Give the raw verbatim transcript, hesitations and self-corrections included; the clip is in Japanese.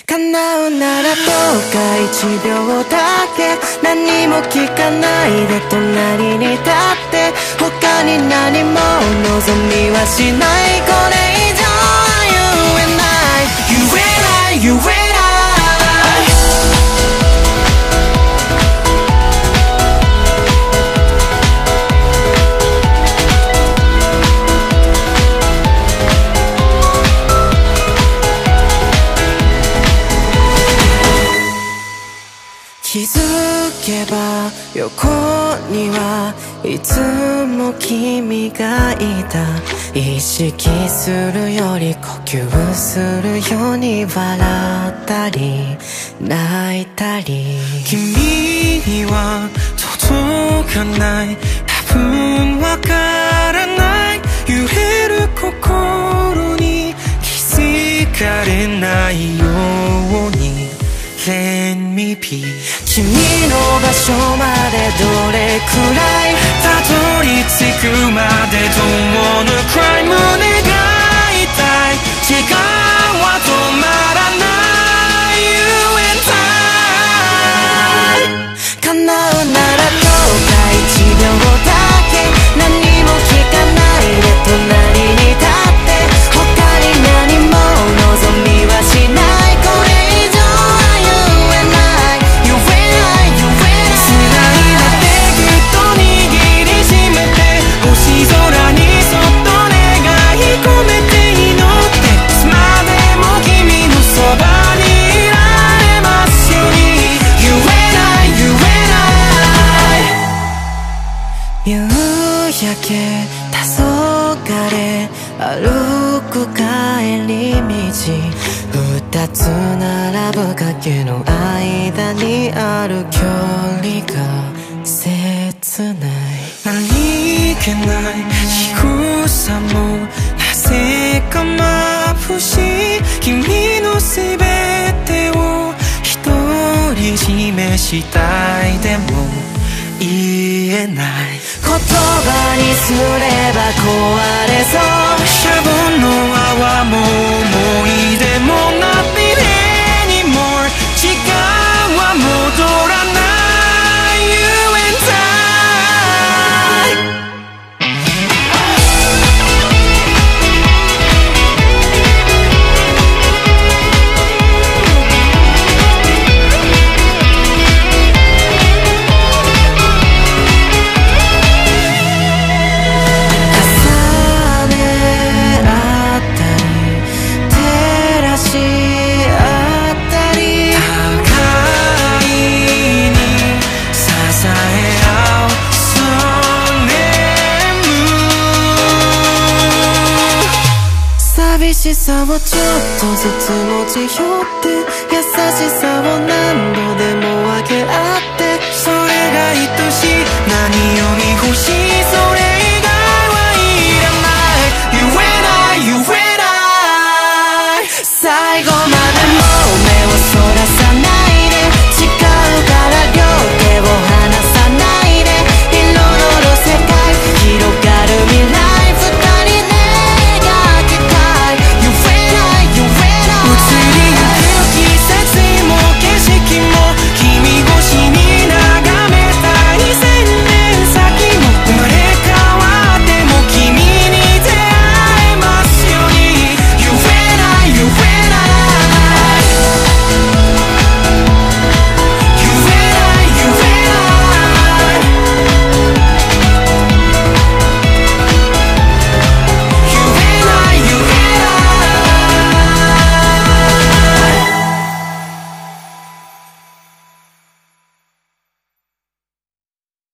叶うならどうか一秒だけ何も聞かないで隣に立って他に何も望みはしないこれ以上は言えない言えない言えない気づけば横にはいつも君がいた意識するより呼吸するように笑ったり泣いたり君には届かない多分わからない揺れる心に気づかれないようにLet me be 君の場所までどれくらいたどり着くまで Don't wanna cry 胸が痛い時間は止まらない You and I 叶うならどうか一秒だけ何も聞かないで隣に立って他に何も望みはしないこれ空にそっと願い込めて祈っていつまでも君のそばにいられますように言えない言えない夕焼け黄昏歩く帰り道二つ並ぶ崖の間にある距離が切ない何気ない仕草もなぜか眩しい君のすべてを独り占めしたいでも言えない言葉にすれば壊れそうシャボンの泡も思い出も Nothing anymore 時間は戻らない You and I 寂しさをちょっとずつ持ち寄って優しさを何度でも分け合ってそれが愛しい何よ